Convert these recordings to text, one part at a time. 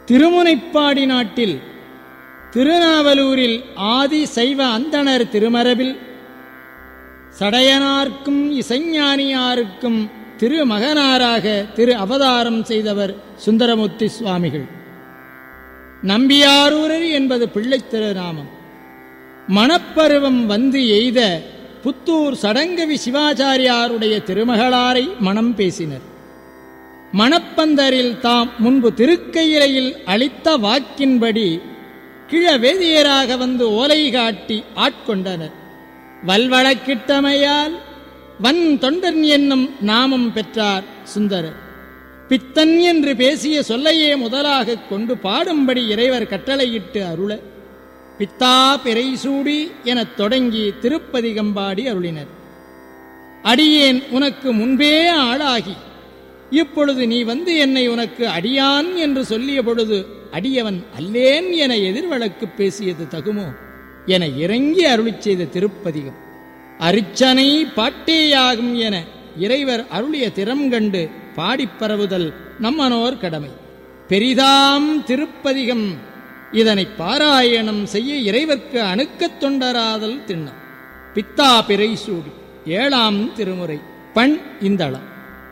திருமுனைப்பாடி நாட்டில் திருநாவலூரில் ஆதி சைவ அந்தணர் திருமரபில் சடையனார்க்கும் இசைஞானியாருக்கும் திருமகனாராக திரு அவதாரம் செய்தவர் சுந்தரமூர்த்தி சுவாமிகள். நம்பியாரூரர் என்பது பிள்ளைத் திருநாமம். மணப்பருவம் வந்து எய்த புத்தூர் சடங்கவி சிவாச்சாரியாருடைய திருமகளாரை மணம் பேசினர். மணப்பந்தரில் தாம் முன்பு திருக்கையிலையில் அளித்த வாக்கின்படி கிழவேதியராக வந்து ஓலை காட்டி ஆட்கொண்டனர். வல்வழக்கிட்டமையால் வன் தொண்டன் என்னும் நாமம் பெற்றார் சுந்தரர். பித்தன் என்று பேசிய சொல்லையே முதலாக கொண்டு பாடும்படி இறைவர் கட்டளையிட்டு அருள பித்தா பிறைசூடி எனத் தொடங்கி திருப்பதிகம்பாடி அருளினர். அடியேன் உனக்கு முன்பே ஆளாகி இப்பொழுது நீ வந்து என்னை உனக்கு அடியான் என்று சொல்லிய பொழுது அடியவன் அல்லேன் என எதிர்வழக்கு பேசியது தகுமோ என இறங்கி அருளிச் செய்த திருப்பதிகம். அரிச்சனை பாட்டேயாகும் என இறைவர் அருளிய திறம் கண்டு பாடிப்பரவுதல் நம்மனோர் கடமை. பெரிதாம் திருப்பதிகம். இதனை பாராயணம் செய்ய இறைவர்க்கு அணுக்கத் தொண்டராதல் திண்ணம். பித்தா பிறைசூடி 7ஆம் திருமுறை. பண் இந்தளம்.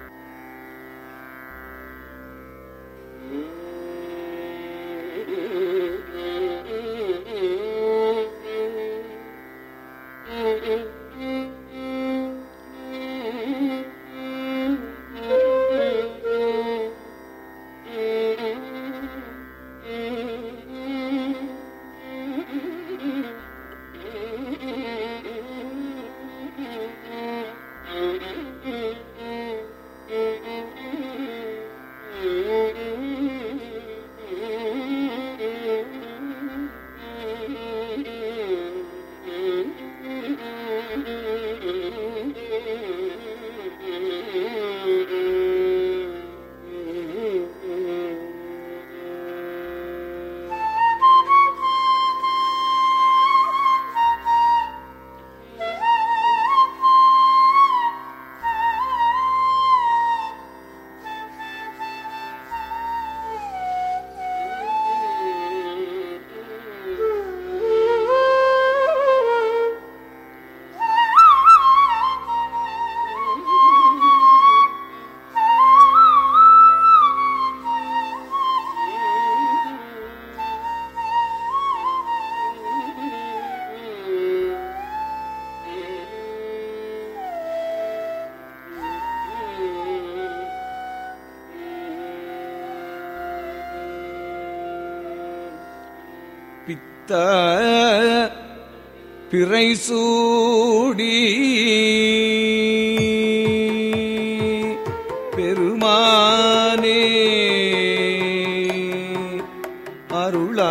பித்த பிறைசூடி பெருமானே அருளாள.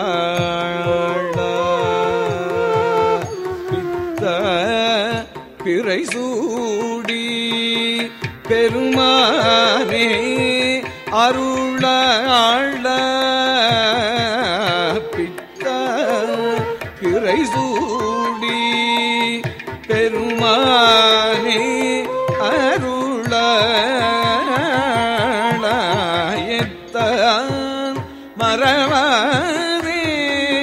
பித்த பிறைசூடி பெருமானே அருளாள. பிறைசூடி பெருமானே அருளாயத்தான் மறவாதே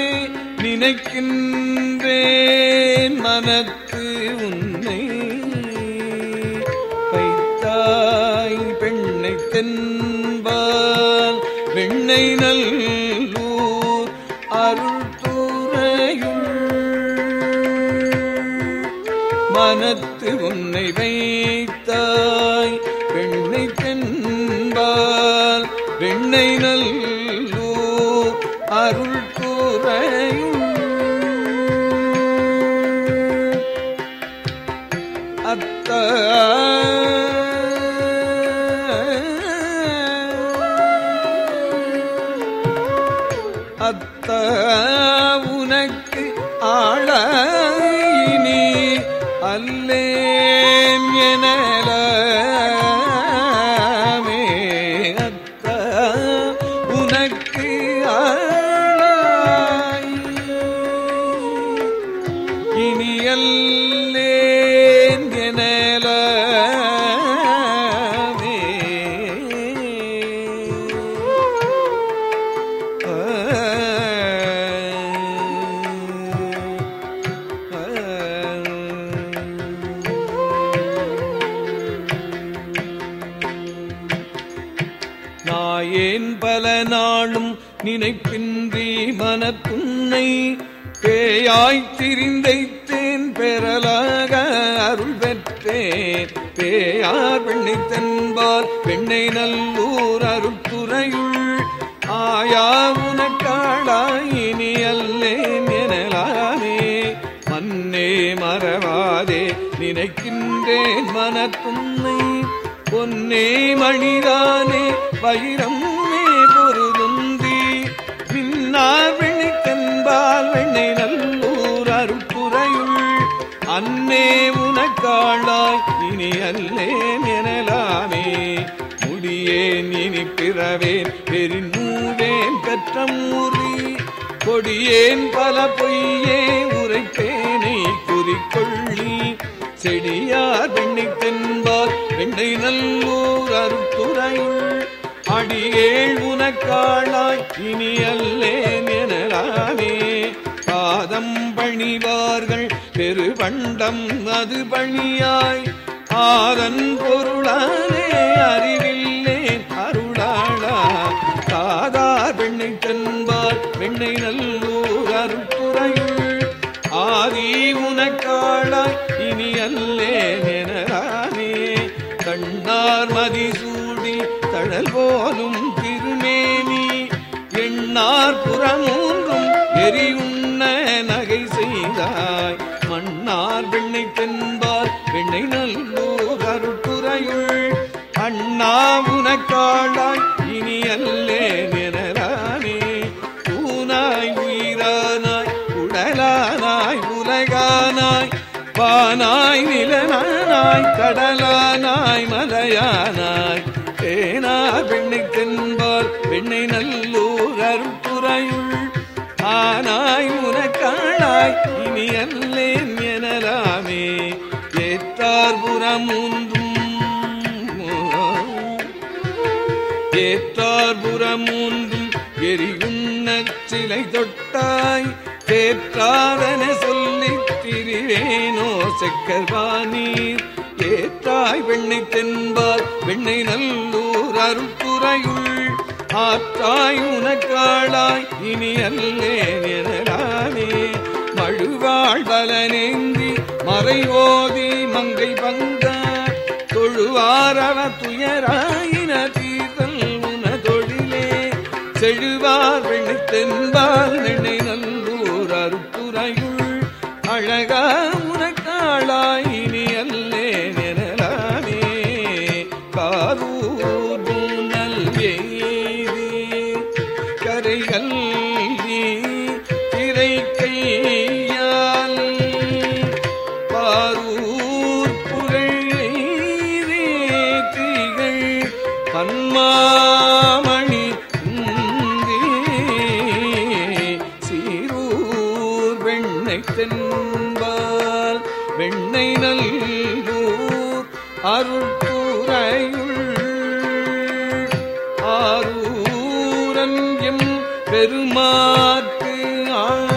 நினைக்கின்றேன் மனத்து உன்னை. பைத்தாய் பெண்ணை தென்பால் வெண்ணை நல்லூர் அருள் மனத்து உன்னை வைத்தாய் பெண்ணை தென்பால் வெண்ணை நல்லூர் அருள் கூறையுள். அத்த அத்த உனக்கு ஆளாயினி அல்லேன் எனலாமே. அத்த உனக்கு ஆளாய் இனி அல்லேன் எனலாமே. நாயேன் பல நாளும் நினைப்பின்றி மனத்துன்னை பேயாய்த் திரிந்தைத்தேன் பெறலாக அருள் பெற்றேன். பேயார் பெண்ணை தென்பால் பெண்ணை நல்லூர் அருட்துறையுள் ஆயா உனக்காளாயினி அல்லேன் எனலாமே. மன்னே மறவாதே நினைக்கின்றேன் மனத்துன்னை பொன்னே மணிதானே வைரம்மே பொருதுந்தி மின்னார் வெண்ணை தென்பால் வெண்ணை நல்லூர் அருட்துறையுள் அன்னே உனக்காளாய் இனி அல்லேன் எனலாமே. முடியேன் இனி பிறவேன் பெரிநூவேன் பெற்ற மூறி கொடியேன் பல பொய்யே உரைப்பேனை குறிக்கொள்ளி செடியார் வெண்ணை தென்பால் வெண்ணை நல்லூர் அருட்துறையுள் அடியேள் உனக்காளாய் இனி அல்லேன் எனலாமே. பாதம் பணிவார்கள் பெருபண்டம் அது பணியாய் ஆதன் பொருளானே அறிவில்லேன் அருளாளா. காதார் வெண்ணை தென்பால் வெண்ணை நல்லூர் அருட்துறையுள் ஆதி உனக்காளாய் இனி அல்லேன் எனலாமே. கண்ணார் மதிசூடி தழல் போலும் திருமேனி எண்ணார் புறமூன்றும் எரியுண்ண நகை செய்தாய். மன்னார் வெண்ணை தென்பால் வெண்ணை நல்லூர் அருட்துறையுள் அண்ணா உனக்காளாய் இனி அல்லேன் எனலாமே. ஊனாய் உயிரானாய் உடலானாய் உலகானாய் வானாய் நிலனானாய் கடலானாய் மலையானாய் தேனார் வெண்ணை தென்பால் வெண்ணை நல்லூர் அருட்துறையுள் ஆனாய் உனக்காளாய் இனி அல்லேன் எனலாமே. ஏற்றார் புறமூன்றும் எரியுண்ணச் சிலை தொட்டாய் தேற்றாதன சொல்லித் திரிவேனோ செக்கர்வானீர். ஏற்றாய் வெண்ணை தென்பால் வெண்ணை நல்லூர் அருட்துறையுள் ஆற்றாய் உனக்காளாய் இனி அல்லேன் எனலாமே. மழுவாள் பலனேந்தி மறைவோதி மங்கை பங்க தொழுவாரவ துயராயின தீர்த்தல் உன தொழிலே செழுவார் வெண்ணை தென்பால் வெண்ணை நல்லூர் அருட்துறையுள் அழகா உனக்காளாய் இனி அல்லேன் எனலாமே. காரூர் கரைகள் திரை கையால் பாரூர் புகழ் பன்மாமணி சீரூர் வெண்ணை தென்பால் வெண்ணை நல்லூர் அருட்துறையுள் ஆரூரன் எம் பெருமாற்கு